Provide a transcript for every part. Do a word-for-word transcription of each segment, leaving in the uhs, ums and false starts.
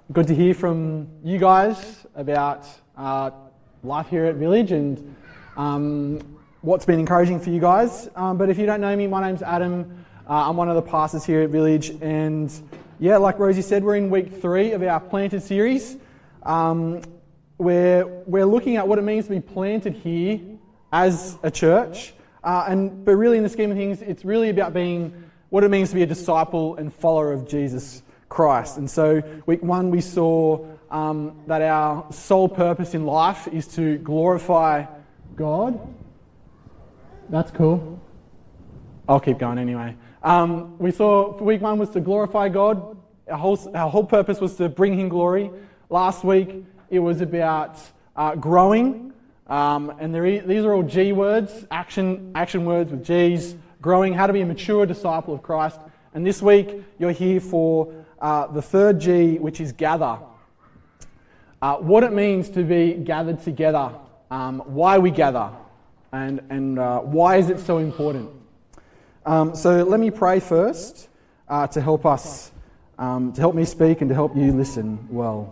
good to hear from you guys about uh, life here at Village and um, what's been encouraging for you guys. Um, but if you don't know me, my name's Adam. Uh, I'm one of the pastors here at Village, and yeah, like Rosie said, we're in week three of our Planted series. Um, where we're looking at what it means to be planted here as a church, uh, and but really in the scheme of things, it's really about being what it means to be a disciple and follower of Jesus Christ. And so week one we saw um, that our sole purpose in life is to glorify God. That's cool. I'll keep going anyway. Um, we saw week one was to glorify God. Our whole, our whole purpose was to bring Him glory. Last week it was about uh, growing, um, and there, these are all G words, action, action words with G's. Growing, how to be a mature disciple of Christ. And this week you're here for uh, the third G, which is gather. Uh, what it means to be gathered together, um, why we gather, and and uh, why is it so important. Um, so let me pray first uh, to help us, um, to help me speak and to help you listen well.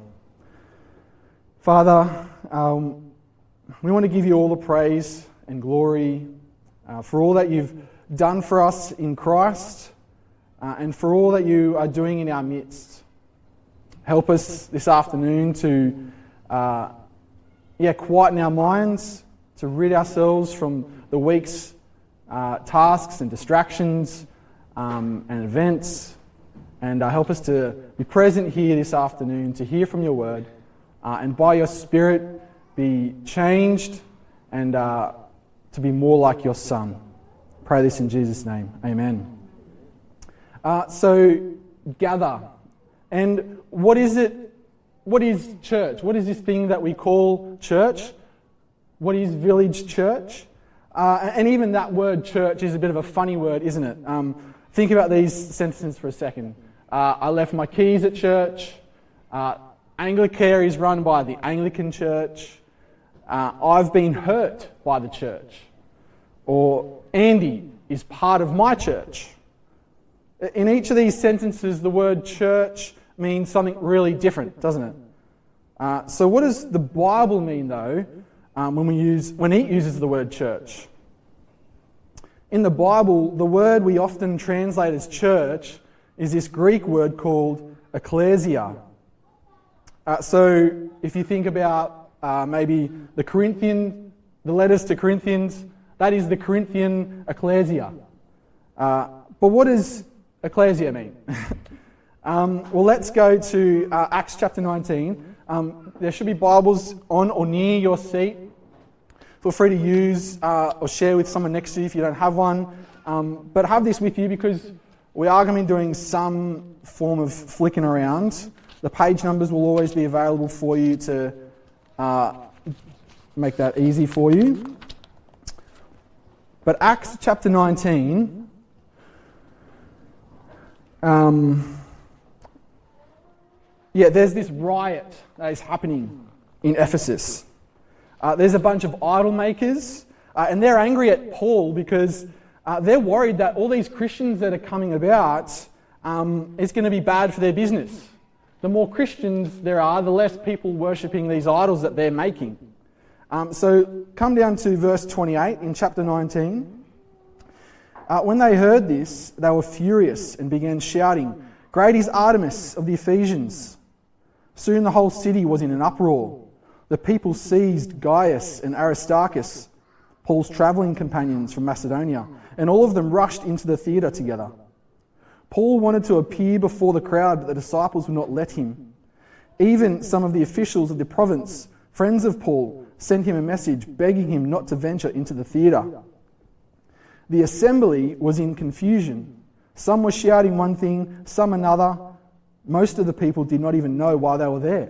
Father, um, we want to give you all the praise and glory uh, for all that you've done for us in Christ uh, and for all that you are doing in our midst. Help us this afternoon to uh, yeah, quieten our minds, to rid ourselves from the week's uh, tasks and distractions um, and events, and uh, help us to be present here this afternoon to hear from your word. Uh, and by your Spirit, be changed and uh, to be more like your Son. Pray this in Jesus' name. Amen. Uh, so, gather. And what is it? What is church? What is this thing that we call church? What is Village Church? Uh, and even that word church is a bit of a funny word, isn't it? Um, think about these sentences for a second. Uh, I left my keys at church. Uh, Anglicare is run by the Anglican Church. Uh, I've been hurt by the church. Or Andy is part of my church. In each of these sentences, the word church means something really different, doesn't it? Uh, so what does the Bible mean, though, um, when we use when it uses the word church? In the Bible, the word we often translate as church is this Greek word called ecclesia. Uh, so if you think about uh, maybe the Corinthian, the letters to Corinthians, that is the Corinthian ecclesia. Uh, but what does ecclesia mean? um, well, let's go to uh, Acts chapter nineteen. Um, there should be Bibles on or near your seat. Feel free to use uh, or share with someone next to you if you don't have one. Um, but have this with you because we are going to be doing some form of flicking around. The page numbers will always be available for you to uh, make that easy for you. But Acts chapter nineteen, um, yeah, there's this riot that is happening in Ephesus. Uh, there's a bunch of idol makers, uh, and they're angry at Paul because uh, they're worried that all these Christians that are coming about, um, it's going to be bad for their business. The more Christians there are, the less people worshipping these idols that they're making. Um, so come down to verse twenty-eight in chapter nineteen. Uh, when they heard this, they were furious and began shouting, "Great is Artemis of the Ephesians!" Soon the whole city was in an uproar. The people seized Gaius and Aristarchus, Paul's travelling companions from Macedonia, and all of them rushed into the theatre together. Paul wanted to appear before the crowd, but the disciples would not let him. Even some of the officials of the province, friends of Paul, sent him a message begging him not to venture into the theatre. The assembly was in confusion. Some were shouting one thing, some another. Most of the people did not even know why they were there.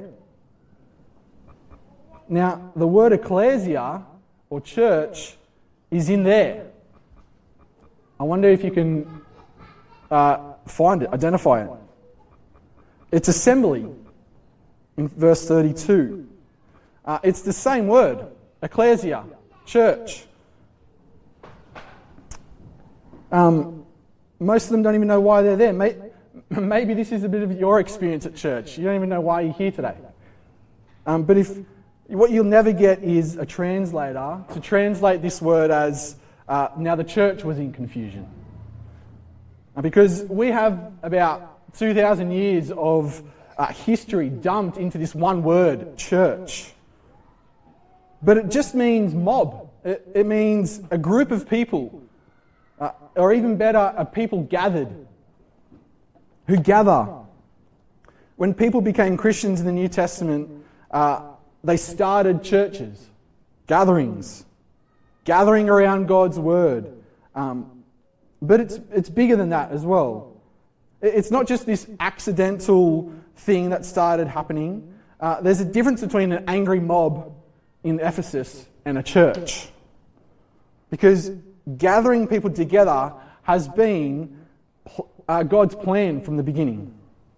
Now, the word ecclesia, or church, is in there. I wonder if you can uh, find it, identify it. It's assembly, in verse thirty-two. Uh, it's the same word, ecclesia, church. Um, most of them don't even know why they're there. Maybe this is a bit of your experience at church. You don't even know why you're here today. Um, but if what you'll never get is a translator to translate this word as, uh, now the church was in confusion. Because we have about two thousand years of uh, history dumped into this one word, church. But it just means mob. It, it means a group of people, uh, or even better, a people gathered, who gather. When people became Christians in the New Testament, uh, they started churches, gatherings, gathering around God's word. Um, but it's it's bigger than that as well. It's not just this accidental thing that started happening. Uh, there's a difference between an angry mob in Ephesus and a church. Because gathering people together has been uh, God's plan from the beginning.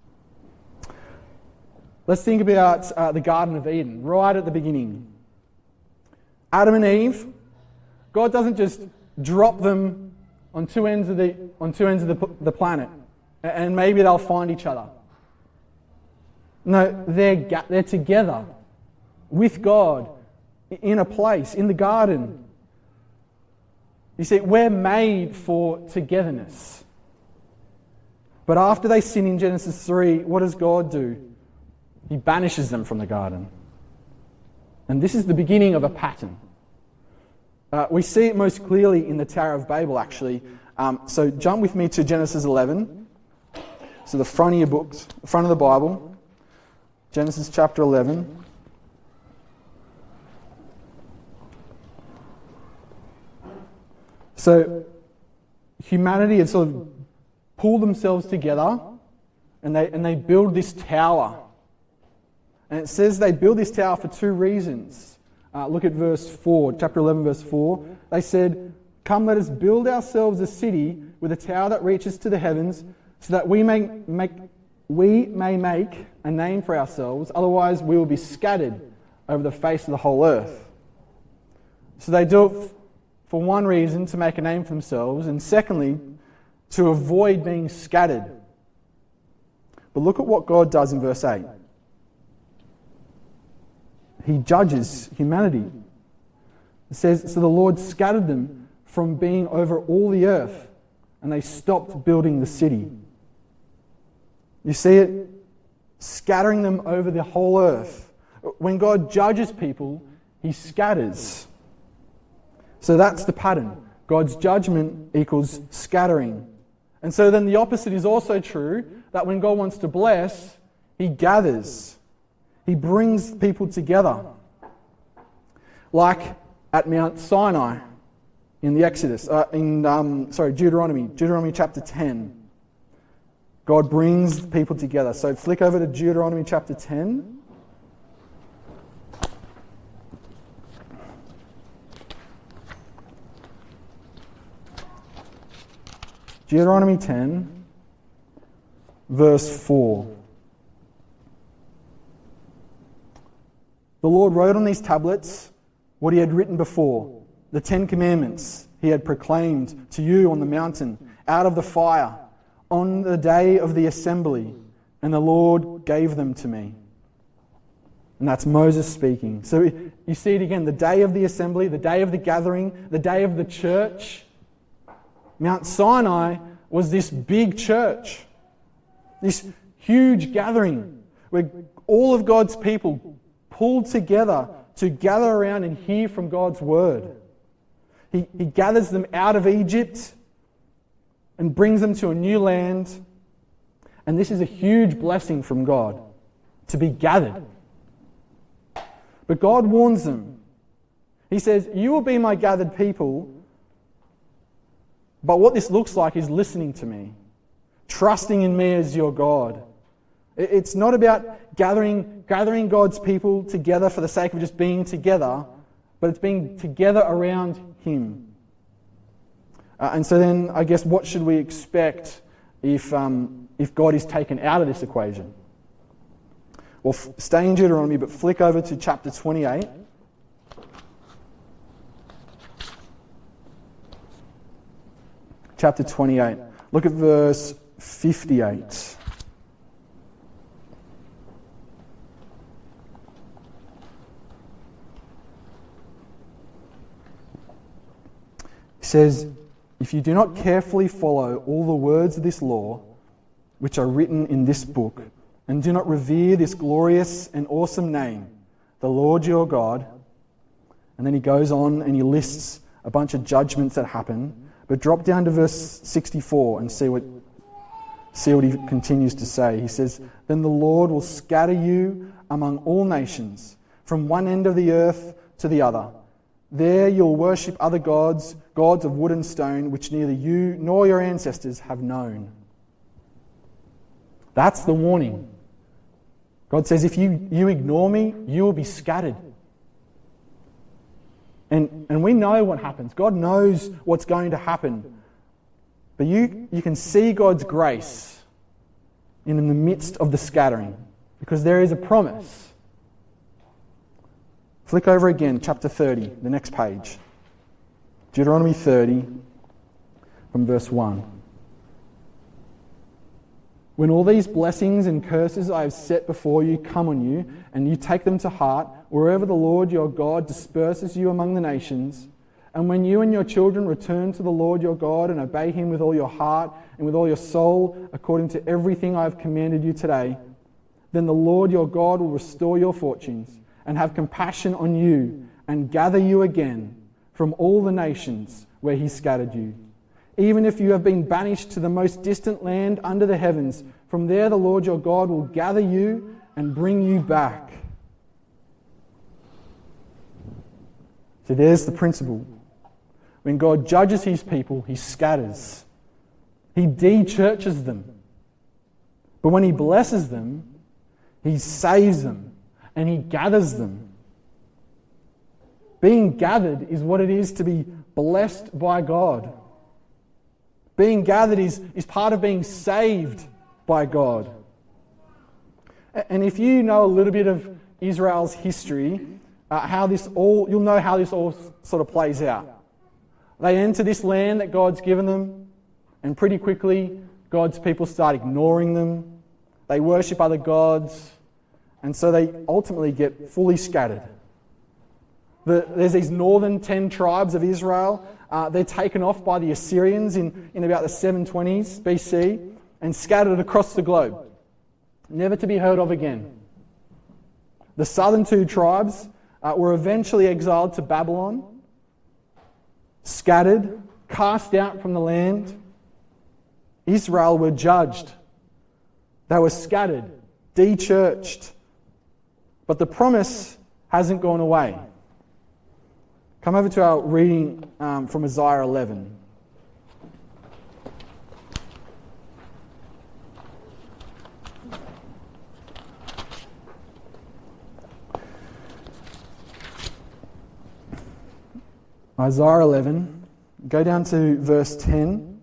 Let's think about uh, the Garden of Eden, right at the beginning. Adam and Eve, God doesn't just drop them on two ends of the on two ends of the, the planet, and maybe they'll find each other. No, they're they're together with God in a place in the garden. You see, we're made for togetherness. But after they sin in Genesis three, what does God do? He banishes them from the garden. And this is the beginning of a pattern. Uh, we see it most clearly in the Tower of Babel, actually. Um, so jump with me to Genesis eleven. So the front of your books, the front of the Bible. Genesis chapter eleven. So humanity had sort of pulled themselves together and they and they build this tower. And it says they build this tower for two reasons. Uh, look at verse four, chapter eleven, verse four. They said, "Come, let us build ourselves a city with a tower that reaches to the heavens, so that we may make we may make a name for ourselves. Otherwise, we will be scattered over the face of the whole earth." So they do it for one reason, to make a name for themselves, and secondly, to avoid being scattered. But look at what God does in verse eight. He judges humanity. It says, "So the Lord scattered them from being over all the earth, and they stopped building the city." You see it? Scattering them over the whole earth. When God judges people, He scatters. So that's the pattern. God's judgment equals scattering. And so then the opposite is also true, that when God wants to bless, He gathers. He brings people together. Like at Mount Sinai in the Exodus, uh, in um, sorry, Deuteronomy, Deuteronomy chapter ten. God brings people together. So flick over to Deuteronomy chapter ten. Deuteronomy ten, verse four. The Lord wrote on these tablets what He had written before, the Ten Commandments He had proclaimed to you on the mountain, out of the fire, on the day of the assembly, and the Lord gave them to me. And that's Moses speaking. So you see it again, the day of the assembly, the day of the gathering, the day of the church. Mount Sinai was this big church, this huge gathering where all of God's people pulled together to gather around and hear from God's word. He, he gathers them out of Egypt and brings them to a new land. And this is a huge blessing from God, to be gathered. But God warns them. He says, "You will be my gathered people, but what this looks like is listening to me, trusting in me as your God." It's not about gathering, gathering God's people together for the sake of just being together, but it's being together around Him. Uh, and so then, I guess, what should we expect if um, if God is taken out of this equation? Well, f- stay in Deuteronomy, but flick over to chapter twenty-eight. Chapter twenty-eight. Look at verse fifty-eight. says, if you do not carefully follow all the words of this law, which are written in this book, and do not revere this glorious and awesome name, the Lord your God. And then he goes on and he lists a bunch of judgments that happen. But drop down to verse sixty-four and see what, see what he continues to say. He says, then the Lord will scatter you among all nations, from one end of the earth to the other. There you'll worship other gods, gods of wood and stone, which neither you nor your ancestors have known. That's the warning. God says, if you, you ignore me, you will be scattered. And, and we know what happens. God knows what's going to happen. But you, you can see God's grace in the midst of the scattering, because there is a promise. Flick over again, chapter thirty, the next page. Deuteronomy thirty, from verse one. When all these blessings and curses I have set before you come on you, and you take them to heart, wherever the Lord your God disperses you among the nations, and when you and your children return to the Lord your God and obey him with all your heart and with all your soul, according to everything I have commanded you today, then the Lord your God will restore your fortunes and have compassion on you and gather you again from all the nations where he scattered you. Even if you have been banished to the most distant land under the heavens, from there the Lord your God will gather you and bring you back. So there's the principle. When God judges his people, he scatters. He de-churches them. But when he blesses them, he saves them and he gathers them. Being gathered is what it is to be blessed by God. Being gathered is, is part of being saved by God. And if you know a little bit of Israel's history, uh, how this all you'll know how this all sort of plays out. They enter this land that God's given them, and pretty quickly God's people start ignoring them. They worship other gods, and so they ultimately get fully scattered. The, there's these northern ten tribes of Israel. Uh, they're taken off by the Assyrians in, in about the seven twenties B C and scattered across the globe, never to be heard of again. The southern two tribes uh, were eventually exiled to Babylon, scattered, cast out from the land. Israel were judged. They were scattered, de-churched. But the promise hasn't gone away. Come over to our reading um, from Isaiah eleven. Isaiah eleven, go down to verse ten.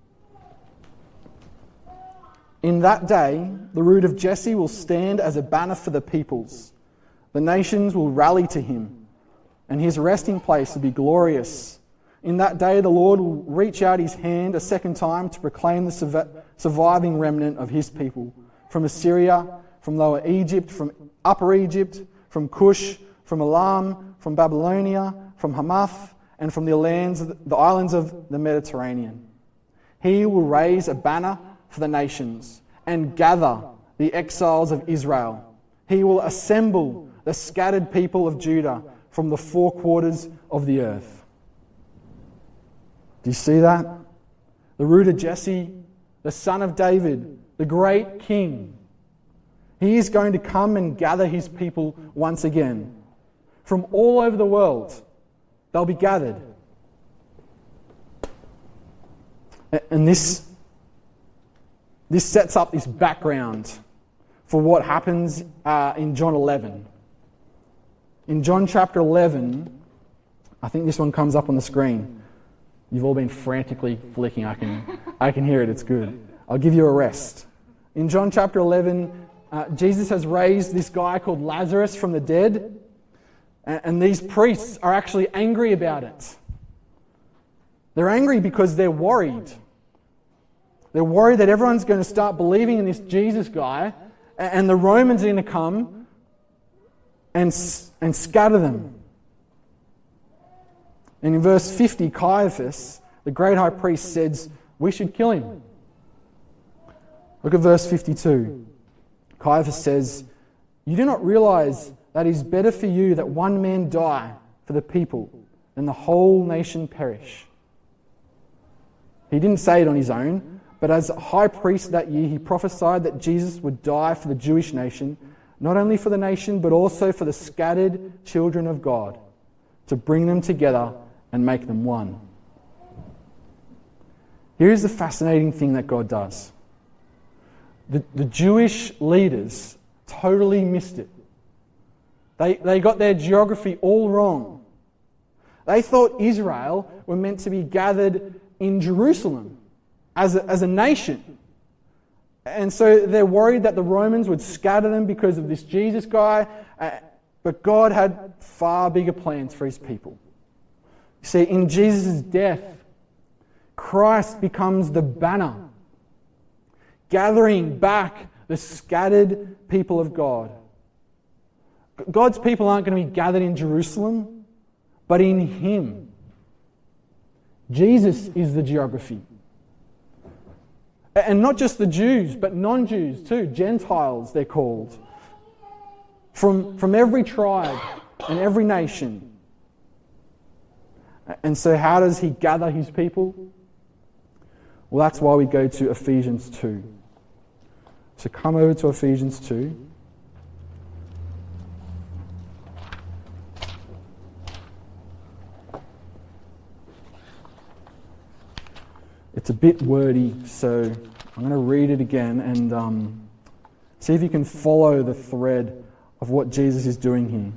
In that day, the root of Jesse will stand as a banner for the peoples. The nations will rally to him, and his resting place will be glorious. In that day, the Lord will reach out his hand a second time to proclaim the surviving remnant of his people. From Assyria, from Lower Egypt, from Upper Egypt, from Cush, from Elam, from Babylonia, from Hamath, and from the lands, the islands of the Mediterranean. He will raise a banner for the nations and gather the exiles of Israel. He will assemble the scattered people of Judah from the four quarters of the earth. Do you see that? The root of Jesse, the son of David, the great king. He is going to come and gather his people once again. From all over the world, they'll be gathered. And this, this sets up this background for what happens uh, in John eleven. In John chapter eleven, I think this one comes up on the screen. You've all been frantically flicking. I can, I can hear it. It's good. I'll give you a rest. In John chapter eleven, uh, Jesus has raised this guy called Lazarus from the dead. And, and these priests are actually angry about it. They're angry because they're worried. They're worried that everyone's going to start believing in this Jesus guy, and, and the Romans are going to come and, and scatter them. And in verse fifty, Caiaphas, the great high priest, says, we should kill him. Look at verse fifty-two. Caiaphas says, you do not realize that it is better for you that one man die for the people than the whole nation perish. He didn't say it on his own, but as high priest that year, he prophesied that Jesus would die for the Jewish nation, not only for the nation, but also for the scattered children of God, to bring them together and make them one. Here's the fascinating thing that God does. The, the Jewish leaders totally missed it. They, they got their geography all wrong. They thought Israel were meant to be gathered in Jerusalem as a, as a nation. And so they're worried that the Romans would scatter them because of this Jesus guy. Uh, but God had far bigger plans for his people. You see, in Jesus' death, Christ becomes the banner, gathering back the scattered people of God. God's people aren't going to be gathered in Jerusalem, but in him. Jesus is the geography. And not just the Jews, but non-Jews too. Gentiles, they're called. From, from every tribe and every nation. And so how does he gather his people? Well, that's why we go to Ephesians two. So come over to Ephesians two. It's a bit wordy, so I'm going to read it again and um, see if you can follow the thread of what Jesus is doing here.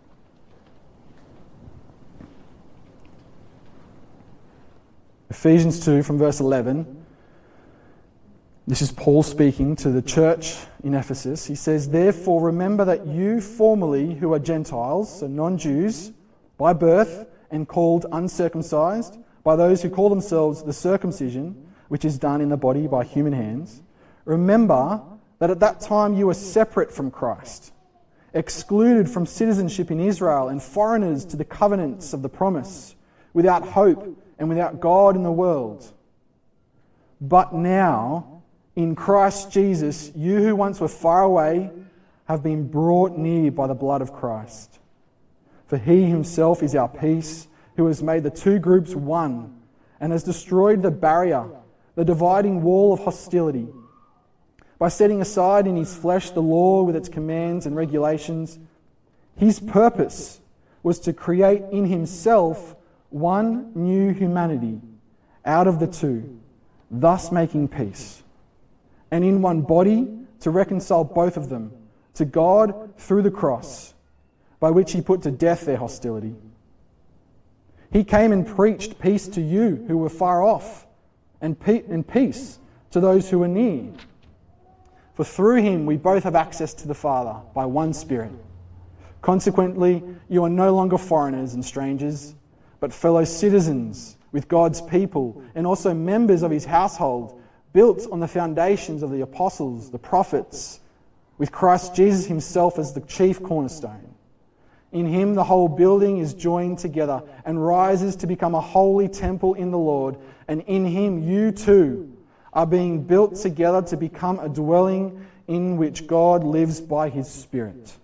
Ephesians two from verse eleven. This is Paul speaking to the church in Ephesus. He says, therefore remember that you formerly who are Gentiles, so non-Jews, by birth and called uncircumcised, by those who call themselves the circumcision, which is done in the body by human hands, remember that at that time you were separate from Christ, excluded from citizenship in Israel and foreigners to the covenants of the promise, without hope and without God in the world. But now, in Christ Jesus, you who once were far away have been brought near by the blood of Christ. For he himself is our peace, who has made the two groups one and has destroyed the barrier, the dividing wall of hostility, by setting aside in his flesh the law with its commands and regulations. His purpose was to create in himself one new humanity out of the two, thus making peace, and in one body to reconcile both of them to God through the cross, by which he put to death their hostility. He came and preached peace to you who were far off, and peace to those who were near. For through him we both have access to the Father by one Spirit. Consequently, you are no longer foreigners and strangers, but fellow citizens with God's people and also members of his household, built on the foundations of the apostles, the prophets, with Christ Jesus himself as the chief cornerstone. In him the whole building is joined together and rises to become a holy temple in the Lord, and in him you too are being built together to become a dwelling in which God lives by his Spirit.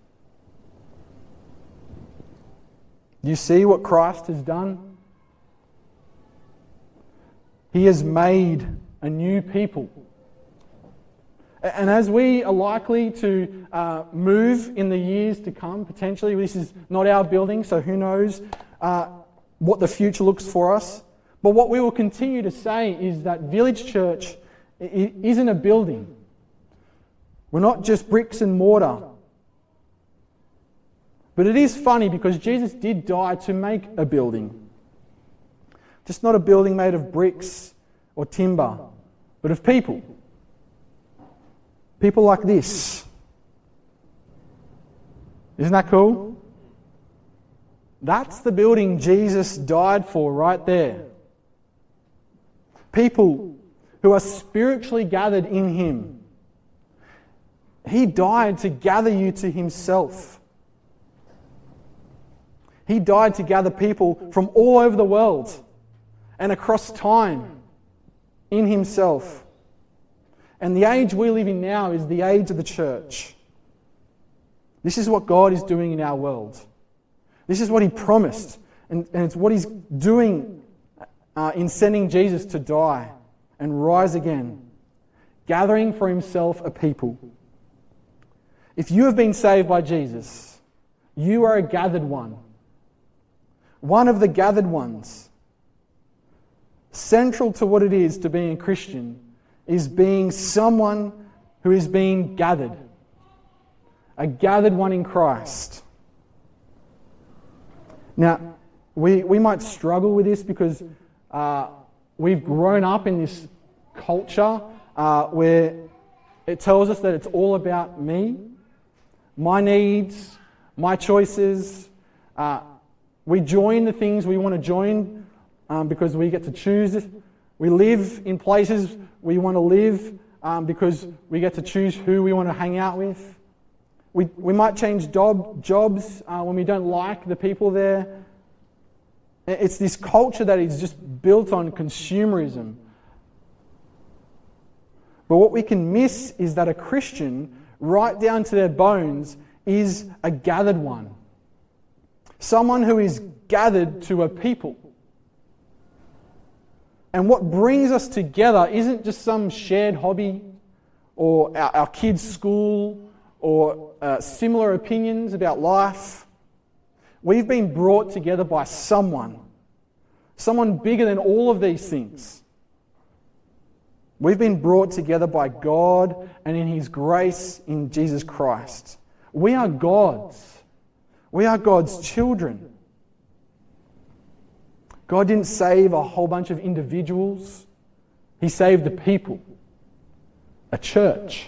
Do you see what Christ has done? He has made a new people. And as we are likely to uh, move in the years to come, potentially, this is not our building, so who knows uh, what the future looks for us. But what we will continue to say is that Village Church isn't a building. We're not just bricks and mortar. But it is funny because Jesus did die to make a building. Just not a building made of bricks or timber, but of people. People like this. Isn't that cool? That's the building Jesus died for right there. People who are spiritually gathered in him. He died to gather you to himself. He died to gather people from all over the world and across time in himself. And the age we live in now is the age of the church. This is what God is doing in our world. This is what he promised, and, and it's what he's doing uh, in sending Jesus to die and rise again, gathering for himself a people. If you have been saved by Jesus, you are a gathered one. One of the gathered ones. Central to what it is to being a Christian is being someone who is being gathered. A gathered one in Christ. Now, we, we might struggle with this because uh, we've grown up in this culture uh, where it tells us that it's all about me, my needs, my choices. Uh, we join the things we want to join um, because we get to choose. We live in places we want to live um, because we get to choose who we want to hang out with. We we might change job, jobs uh, when we don't like the people there. It's this culture that is just built on consumerism. But what we can miss is that a Christian, right down to their bones, is a gathered one. Someone who is gathered to a people. And what brings us together isn't just some shared hobby or our, our kids' school or uh, similar opinions about life. We've been brought together by someone. Someone bigger than all of these things. We've been brought together by God and in his grace in Jesus Christ. We are God's. We are God's children. God didn't save a whole bunch of individuals. He saved a people. A church.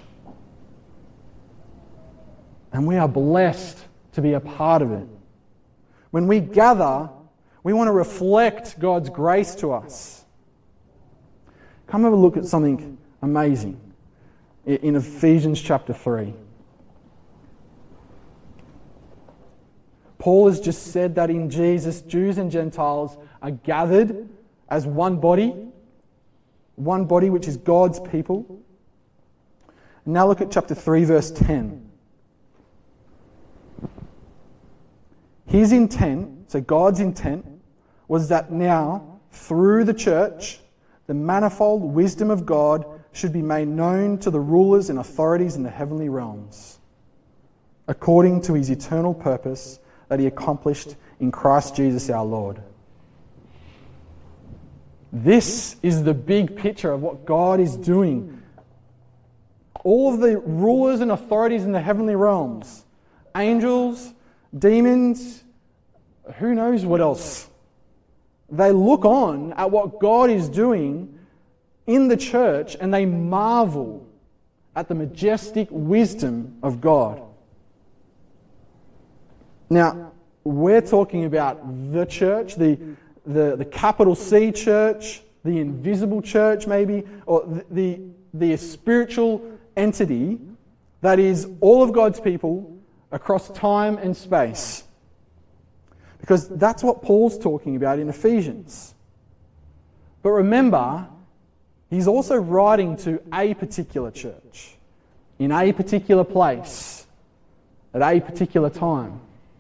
And we are blessed to be a part of it. When we gather, we want to reflect God's grace to us. Come have a look at something amazing in Ephesians chapter three. Paul has just said that in Jesus, Jews and Gentiles are gathered as one body, one body which is God's people. And now look at chapter three, verse ten. His intent, so God's intent, was that now, through the church, the manifold wisdom of God should be made known to the rulers and authorities in the heavenly realms, according to his eternal purpose that he accomplished in Christ Jesus our Lord. This is the big picture of what God is doing. All of the rulers and authorities in the heavenly realms, angels, demons, who knows what else. They look on at what God is doing in the church and they marvel at the majestic wisdom of God. Now, we're talking about the church, the, the, the capital C church, the invisible church maybe, or the, the, the spiritual entity that is all of God's people across time and space. Because that's what Paul's talking about in Ephesians. But remember, he's also writing to a particular church, in a particular place, at a particular time.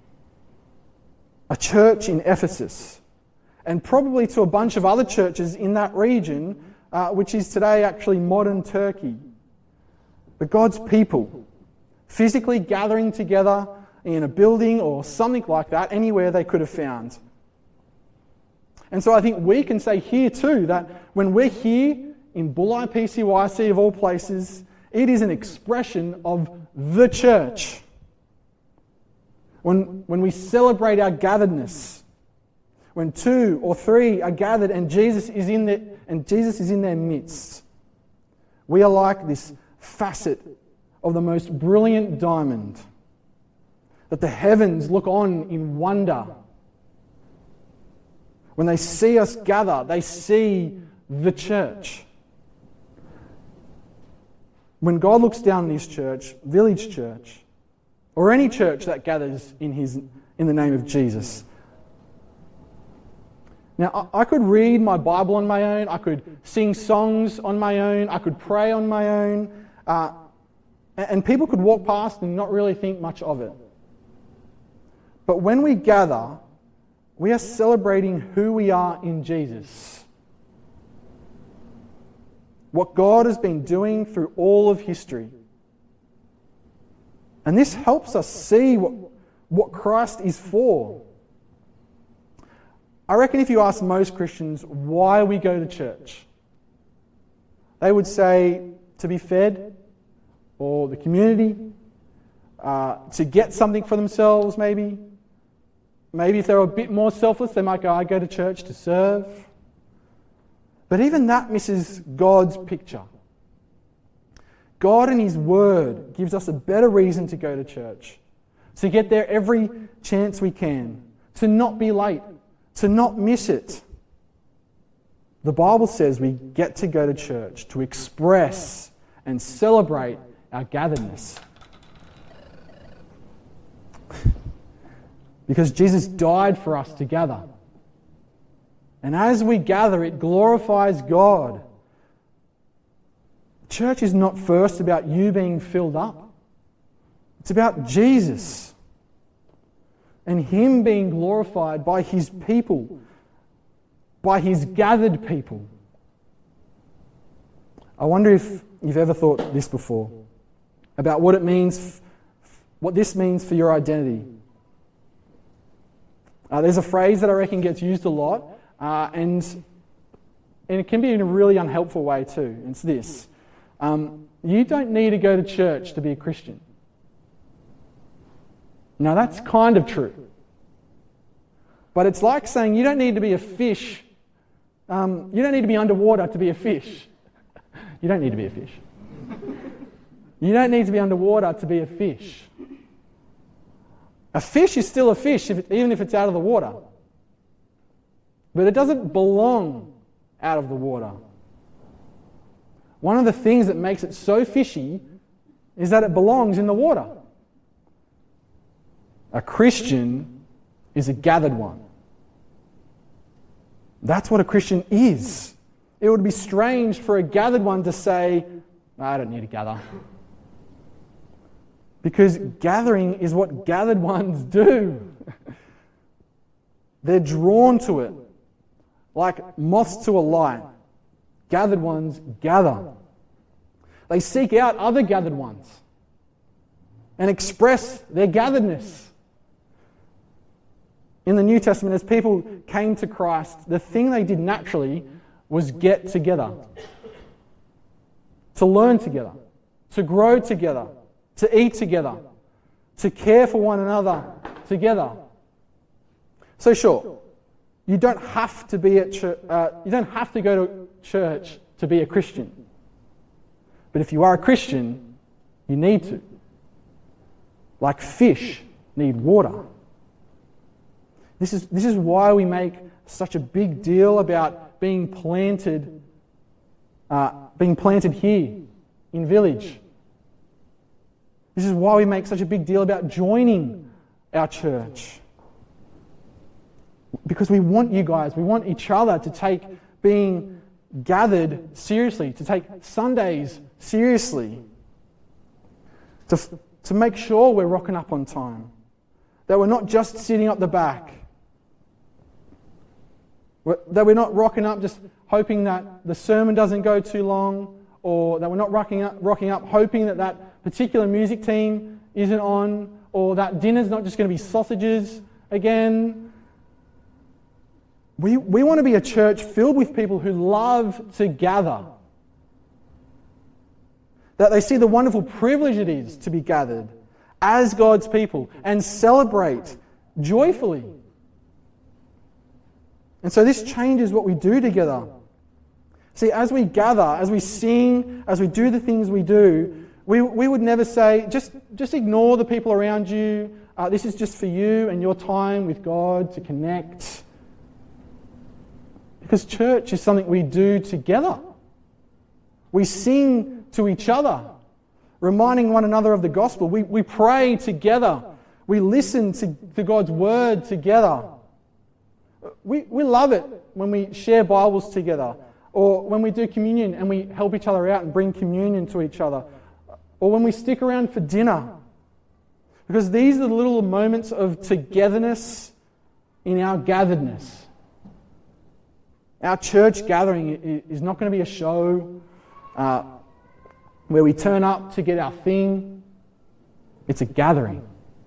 A church in Ephesus, and probably to a bunch of other churches in that region, uh, which is today actually modern Turkey. But God's people, physically gathering together in a building or something like that, anywhere they could have found. And so I think we can say here too that when we're here in Bulli P C Y C of all places, it is an expression of the church. When, when we celebrate our gatheredness, when two or three are gathered and Jesus is in the, and Jesus is in their midst, we are like this facet of the most brilliant diamond that the heavens look on in wonder. When they see us gather, they see the church. When God looks down on his church, Village Church, or any church that gathers in his in the name of Jesus, Now, I could read my Bible on my own, I could sing songs on my own, I could pray on my own, uh, and people could walk past and not really think much of it. But when we gather, we are celebrating who we are in Jesus. What God has been doing through all of history. And this helps us see what, what Christ is for. I reckon if you ask most Christians why we go to church, they would say to be fed, or the community, uh, to get something for themselves maybe. Maybe if they're a bit more selfless, they might go, I go to church to serve. But even that misses God's picture. God in His Word gives us a better reason to go to church, to get there every chance we can, to not be late, to not miss it. The Bible says we get to go to church to express and celebrate our gatheredness. Because Jesus died for us to gather. And as we gather, it glorifies God. Church is not first about you being filled up. It's about Jesus and Him being glorified by His people, by His gathered people. I wonder if you've ever thought this before, about what it means, what this means for your identity. Uh, there's a phrase that I reckon gets used a lot, uh, and, and it can be in a really unhelpful way too. It's this. Um, you don't need to go to church to be a Christian. Now that's kind of true. But it's like saying you don't need to be a fish. Um, you don't need to be underwater to be a fish. You don't need to be a fish. You don't need to be underwater to be a fish. A fish is still a fish, if it, even if it's out of the water. But it doesn't belong out of the water. One of the things that makes it so fishy is that it belongs in the water. A Christian is a gathered one. That's what a Christian is. It would be strange for a gathered one to say, I don't need to gather. Because gathering is what gathered ones do. They're drawn to it. Like moths to a light. Gathered ones gather. They seek out other gathered ones and express their gatheredness. In the New Testament, as people came to Christ, the thing they did naturally was get together. To learn together. To grow together. To eat together, to care for one another together. So sure, you don't have to be at church, uh, you don't have to go to church to be a Christian. But if you are a Christian, you need to. Like fish need water. This is this is why we make such a big deal about being planted, uh, being planted here in Village. This is why we make such a big deal about joining our church. Because we want you guys, we want each other to take being gathered seriously, to take Sundays seriously, to, to make sure we're rocking up on time, that we're not just sitting up the back, that we're not rocking up just hoping that the sermon doesn't go too long, or that we're not rocking up, rocking up hoping that that particular music team isn't on, or that dinner's not just going to be sausages again. We, we want to be a church filled with people who love to gather. That they see the wonderful privilege it is to be gathered as God's people and celebrate joyfully. And so this changes what we do together. See, as we gather, as we sing, as we do the things we do, we, we would never say, just, just ignore the people around you. Uh, this is just for you and your time with God to connect. Because church is something we do together. We sing to each other, reminding one another of the gospel. We, we pray together. We listen to, to God's word together. We, we love it when we share Bibles together, or when we do communion and we help each other out and bring communion to each other, or when we stick around for dinner. Because these are the little moments of togetherness in our gatheredness. Our church gathering is not going to be a show uh, where we turn up to get our thing. It's a gathering.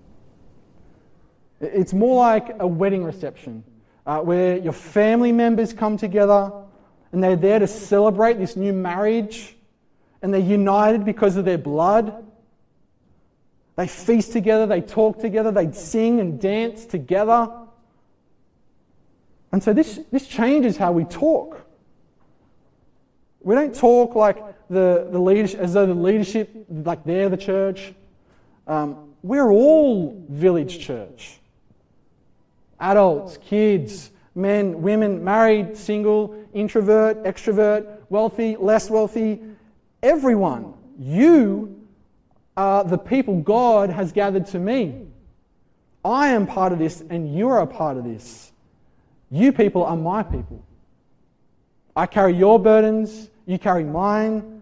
It's more like a wedding reception uh, where your family members come together and they're there to celebrate this new marriage, and they're united because of their blood. They feast together, they talk together, they sing and dance together. And so this, this changes how we talk. We don't talk like the, the leadership, as though the leadership, like they're the church. Um, we're all Village Church. Adults, kids, men, women, married, single, introvert, extrovert, wealthy, less wealthy, everyone. You are the people God has gathered to me. I am part of this and you are a part of this. You people are my people. I carry your burdens, you carry mine.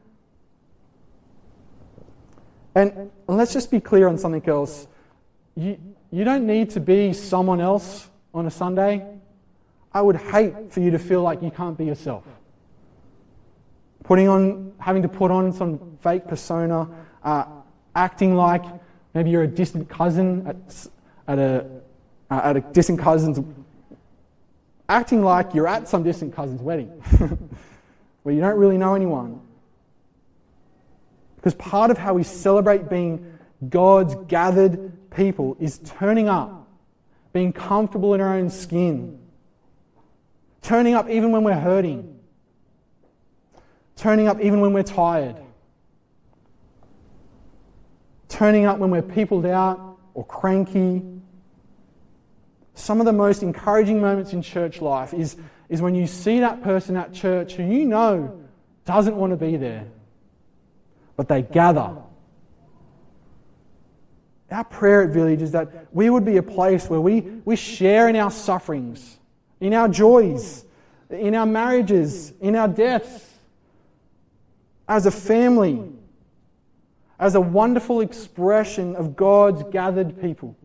And let's just be clear on something else. You, you don't need to be someone else on a Sunday. I would hate for you to feel like you can't be yourself. Putting on, having to put on some fake persona, uh, acting like maybe you're a distant cousin at, at a uh, at a distant cousin's, acting like you're at some distant cousin's wedding, where you don't really know anyone. Because part of how we celebrate being God's gathered people is turning up, being comfortable in our own skin, turning up even when we're hurting, turning up even when we're tired, turning up when we're peopled out or cranky. Some of the most encouraging moments in church life is, is when you see that person at church who you know doesn't want to be there, but they gather. Our prayer at Village is that we would be a place where we, we share in our sufferings, in our joys, in our marriages, in our deaths, as a family, as a wonderful expression of God's gathered people.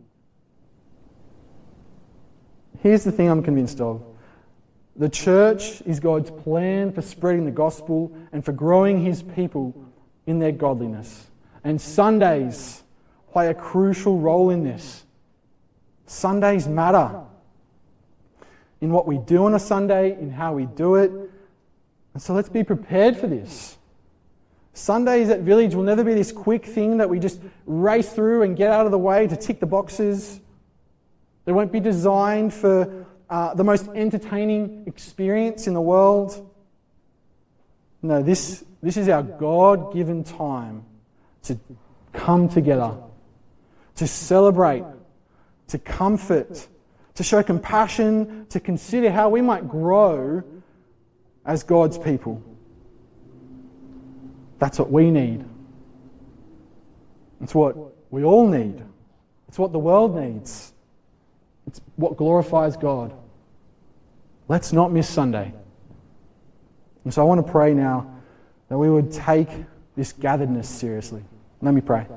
Here's the thing I'm convinced of. The church is God's plan for spreading the gospel and for growing his people in their godliness. And Sundays play a crucial role in this. Sundays matter. In what we do on a Sunday, in how we do it. And so let's be prepared for this. Sundays at Village will never be this quick thing that we just race through and get out of the way to tick the boxes. They won't be designed for uh, the most entertaining experience in the world. No, this, this is our God-given time to come together, to celebrate, to comfort, to show compassion, to consider how we might grow as God's people. That's what we need. It's what we all need. It's what the world needs. It's what glorifies God. Let's not miss Sunday. And so I want to pray now that we would take this gatheredness seriously. Let me pray.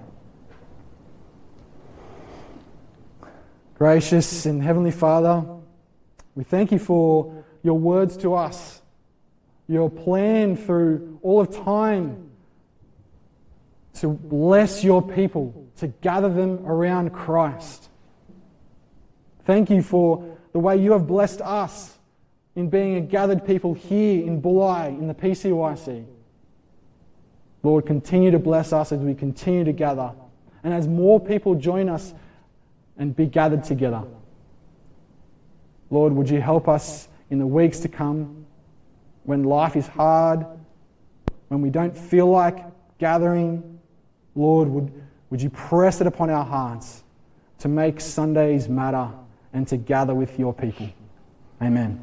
Gracious and Heavenly Father, we thank you for your words to us, your plan through all of time to bless your people, to gather them around Christ. Thank you for the way you have blessed us in being a gathered people here in Bulli, in the P C Y C. Lord, continue to bless us as we continue to gather and as more people join us and be gathered together. Lord, would you help us in the weeks to come when life is hard, when we don't feel like gathering. Lord, would, would you press it upon our hearts to make Sundays matter and to gather with your people. Amen.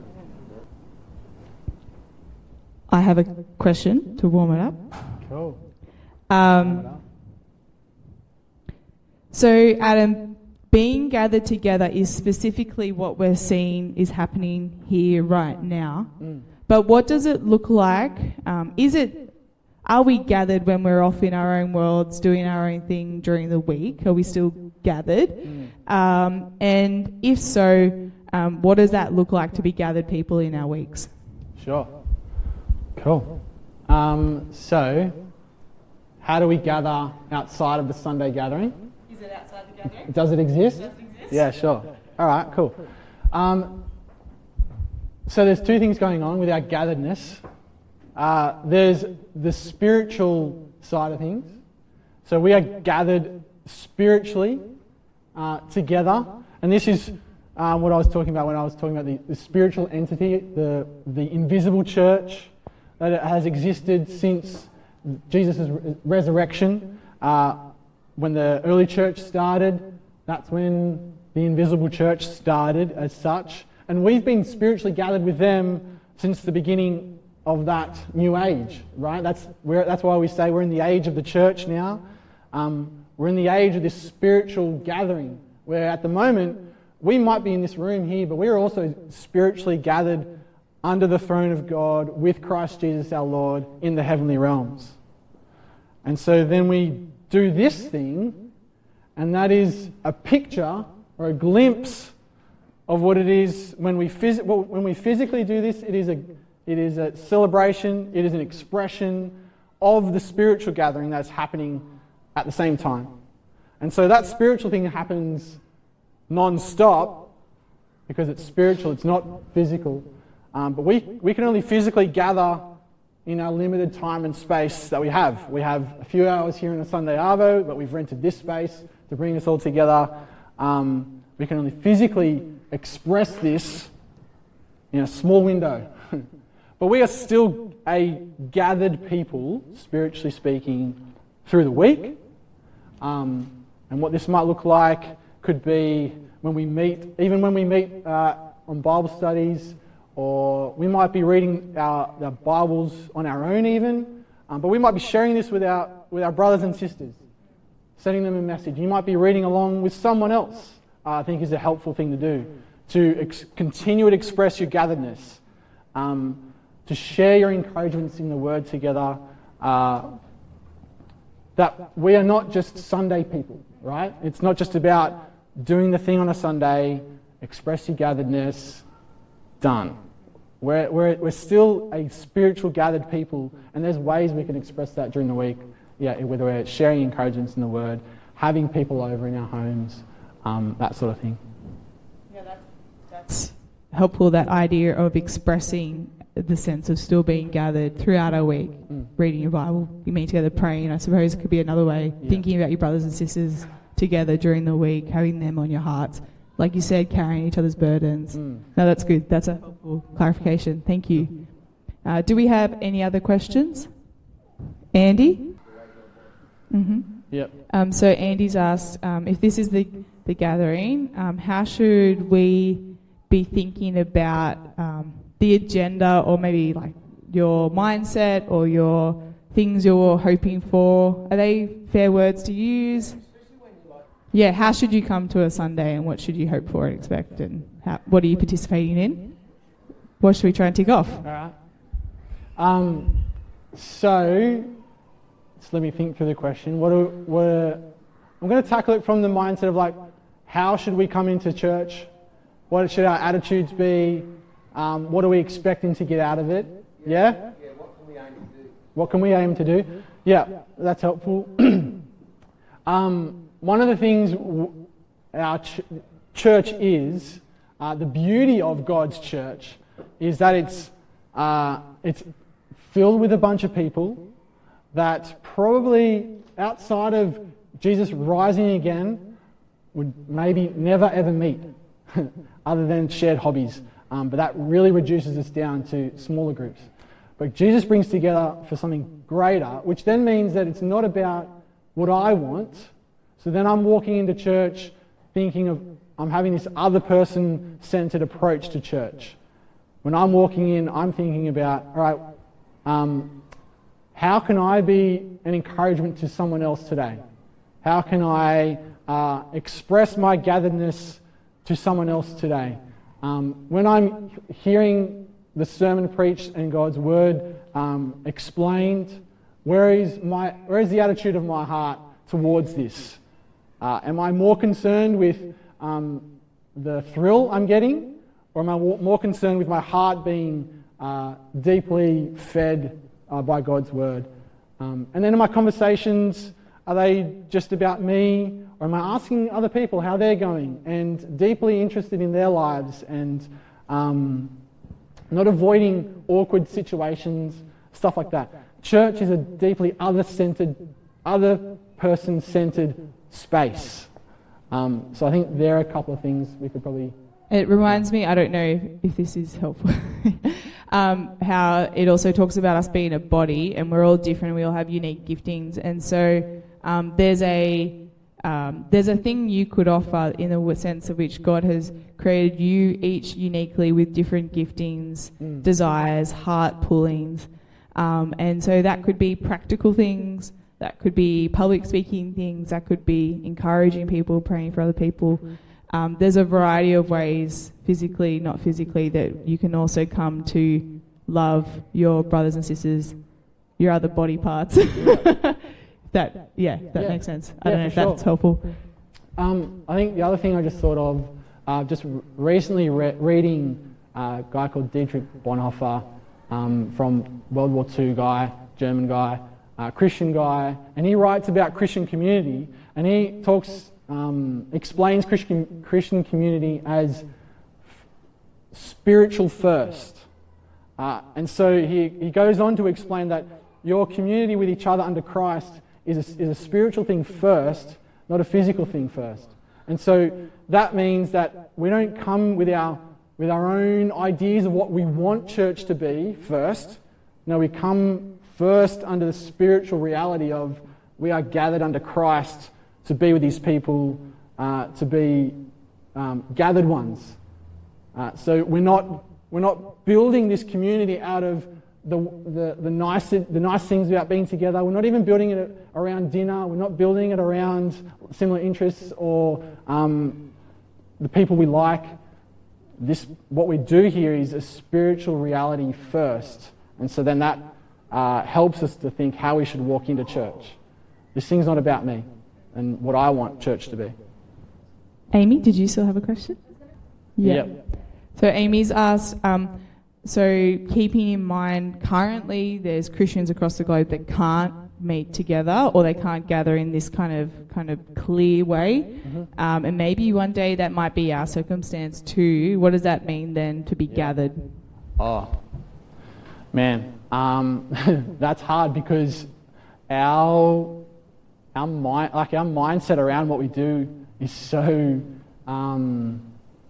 I have a question to warm it up. Cool. Um, so, Adam, being gathered together is specifically what we're seeing is happening here right now. Mm. But what does it look like? Um, is it, are we gathered when we're off in our own worlds, doing our own thing during the week? Are we still gathered? Mm. Um, and if so, um, what does that look like to be gathered people in our weeks? Sure. Cool. Um, so, how do we gather outside of the Sunday gathering? Is it outside the gathering? Does it exist? Does it exist? Yeah, sure. All right, cool. Um, so there's two things going on with our gatheredness. Uh, there's the spiritual side of things. So we are gathered spiritually uh, together, and this is um, what I was talking about when I was talking about the, the spiritual entity, the the invisible church that it has existed since Jesus' resurrection. Uh, when the early church started, that's when the invisible church started as such. And we've been spiritually gathered with them since the beginning of that new age, right? That's where, that's why we say we're in the age of the church now. Um, we're in the age of this spiritual gathering, where at the moment, we might be in this room here, but we're also spiritually gathered under the throne of God with Christ Jesus our Lord in the heavenly realms. And so then we do this thing, and that is a picture or a glimpse of what it is when we phys- well, when we physically do this. It is a it is a celebration. It is an expression of the spiritual gathering that's happening at the same time. And so that spiritual thing happens non-stop because it's spiritual. It's not physical. Um, but we we can only physically gather in our limited time and space that we have. We have a few hours here in a Sunday Arvo, but we've rented this space to bring us all together. Um, we can only physically express this in a small window. But we are still a gathered people, spiritually speaking, through the week. Um, and what this might look like could be when we meet, even when we meet uh, on Bible studies, or we might be reading our, our Bibles on our own even, um, but we might be sharing this with our with our brothers and sisters, sending them a message. You might be reading along with someone else. Uh, I think is a helpful thing to do, to ex- continue to express your gatheredness, um, to share your encouragements in the Word together. Uh, that we are not just Sunday people, right? It's not just about doing the thing on a Sunday, express your gatheredness, done. We're, we're, we're still a spiritual gathered people, and there's ways we can express that during the week. Yeah, whether we're sharing encouragements in the Word, having people over in our homes, um, that sort of thing. Yeah, that's, that's helpful, that idea of expressing the sense of still being gathered throughout our week, mm. reading your Bible, you meet together, praying. I suppose it could be another way, yeah. thinking about your brothers and sisters together during the week, having them on your hearts. Like you said, carrying each other's burdens. Mm. No, that's good. That's a helpful clarification. Thank you. Uh, do we have any other questions? Andy? Mm-hmm. Yep. Um, so Andy's asked, um, if this is the, the gathering, um, how should we be thinking about um, the agenda, or maybe like your mindset or your things you're hoping for? Are they fair words to use? Yeah, how should you come to a Sunday, and what should you hope for and expect, and how, what are you participating in? What should we try and tick off? All right. Um, so, just let me think through the question. What, do, what are, I'm going to tackle it from the mindset of like, how should we come into church? What should our attitudes be? Um, what are we expecting to get out of it? Yeah? Yeah, what can we aim to do? What can we aim to do? Yeah, that's helpful. um, One of the things our ch- church is, uh, the beauty of God's church, is that it's uh, it's filled with a bunch of people that probably outside of Jesus rising again would maybe never ever meet, other than shared hobbies. Um, but that really reduces us down to smaller groups. But Jesus brings together for something greater, which then means that it's not about what I want. So then I'm walking into church thinking of, I'm having this other person-centered approach to church. When I'm walking in, I'm thinking about, all right, um, how can I be an encouragement to someone else today? How can I uh, express my gatheredness to someone else today. Um, when I'm hearing the sermon preached and God's word um, explained, where is my where is the attitude of my heart towards this? Uh, am I more concerned with um, the thrill I'm getting, or am I more concerned with my heart being uh, deeply fed uh, by God's word? Um, and then in my conversations, are they just about me, or am I asking other people how they're going and deeply interested in their lives and um, not avoiding awkward situations, stuff like that? Church is a deeply other-centered, other person-centered space. Um, so I think there are a couple of things we could probably... It reminds me, I don't know if, if this is helpful, um, how it also talks about us being a body and we're all different, we all have unique giftings. And so um, there's a um, there's a thing you could offer in the sense of which God has created you each uniquely with different giftings, mm. desires, heart pullings. Um, and so that could be practical things, that could be public speaking things, that could be encouraging people, praying for other people. Um, there's a variety of ways, physically, not physically, that you can also come to love your brothers and sisters, your other body parts. that, yeah, that yeah. makes sense. I yeah, don't know if sure. that's helpful. Um, I think the other thing I just thought of, uh, just recently re- reading a guy called Dietrich Bonhoeffer, um, from World War Two guy, German guy, uh, Christian guy, and he writes about Christian community, and he talks, um, explains Christian Christian community as f- spiritual first. Uh, and so he, he goes on to explain that your community with each other under Christ is a, is a spiritual thing first, not a physical thing first. And so that means that we don't come with our with our own ideas of what we want church to be first. No, we come first under the spiritual reality of we are gathered under Christ to be with His people, uh, to be um, gathered ones. Uh, so we're not we're not building this community out of the the the nice the nice things about being together. We're not even building it around dinner. We're not building it around similar interests or um, the people we like. This, what we do here is a spiritual reality first, and so then that uh, helps us to think how we should walk into church. This thing's not about me and what I want church to be. Amy, did you still have a question? Yeah. Yep. So Amy's asked, um, so keeping in mind currently there's Christians across the globe that can't meet together or they can't gather in this kind of kind of clear way, mm-hmm. um, and maybe one day that might be our circumstance too. What does that mean then to be yeah. gathered? Oh, man, um, that's hard because our our mind, like our mindset around what we do, is so um,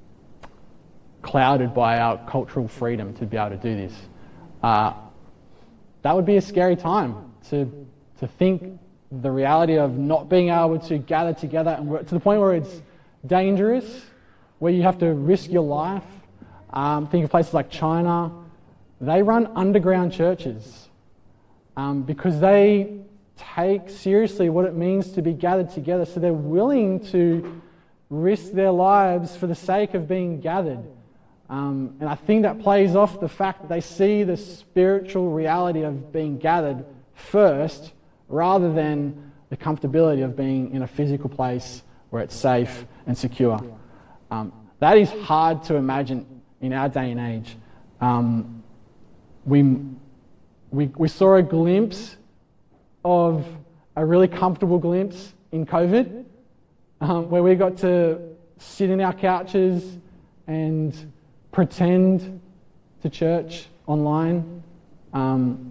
clouded by our cultural freedom to be able to do this. Uh, that would be a scary time to. to think the reality of not being able to gather together and work, to the point where it's dangerous, where you have to risk your life. Um, think of places like China. They run underground churches um, because they take seriously what it means to be gathered together. So they're willing to risk their lives for the sake of being gathered. Um, and I think that plays off the fact that they see the spiritual reality of being gathered first, rather than the comfortability of being in a physical place where it's safe and secure. Um, that is hard to imagine in our day and age. Um, we, we, we saw a glimpse of a really comfortable glimpse in COVID, um, where we got to sit in our couches and pretend to church online. Um,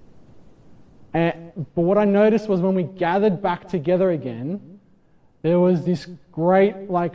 And, but what I noticed was when we gathered back together again, there was this great, like,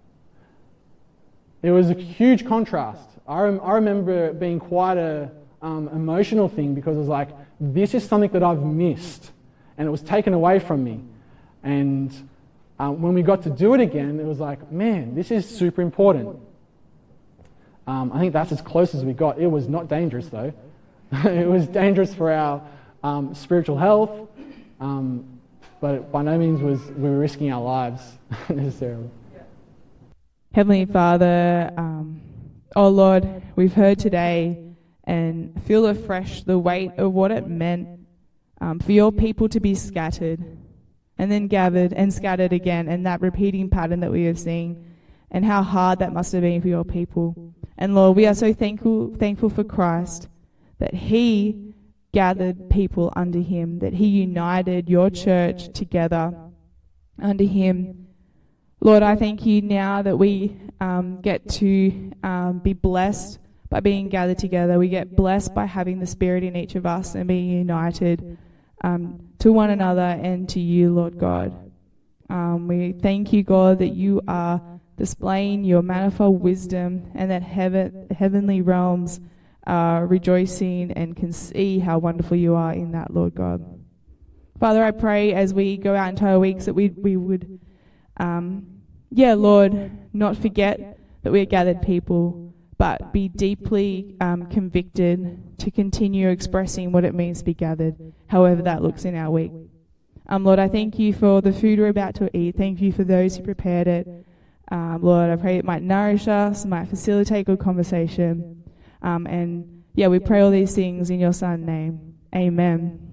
there was a huge contrast. I, rem- I remember it being quite a um, emotional thing because it was like, this is something that I've missed, and it was taken away from me. And um, when we got to do it again, it was like, man, this is super important. Um, I think that's as close as we got. It was not dangerous, though. It was dangerous for our Um, spiritual health, um, but by no means was we were risking our lives necessarily. Heavenly Father, um, oh Lord, we've heard today and feel afresh the weight of what it meant um, for your people to be scattered and then gathered and scattered again, and that repeating pattern that we have seen, and how hard that must have been for your people. And Lord, we are so thankful thankful for Christ, that he gathered people under him, that he united your church together under him. Lord, I thank you now that we um, get to um, be blessed by being gathered together. We get blessed by having the Spirit in each of us and being united um, to one another and to you, Lord God. Um, we thank you, God, that you are displaying your manifold wisdom, and that heaven, heavenly realms are rejoicing and can see how wonderful you are in that, Lord God. Father, I pray as we go out into our weeks that we we would, um, yeah, Lord, not forget that we are gathered people, but be deeply um, convicted to continue expressing what it means to be gathered, however that looks in our week. Um, Lord, I thank you for the food we're about to eat. Thank you for those who prepared it. Um, Lord, I pray it might nourish us, might facilitate good conversation. Um, and yeah, we pray all these things in your Son's name. Amen.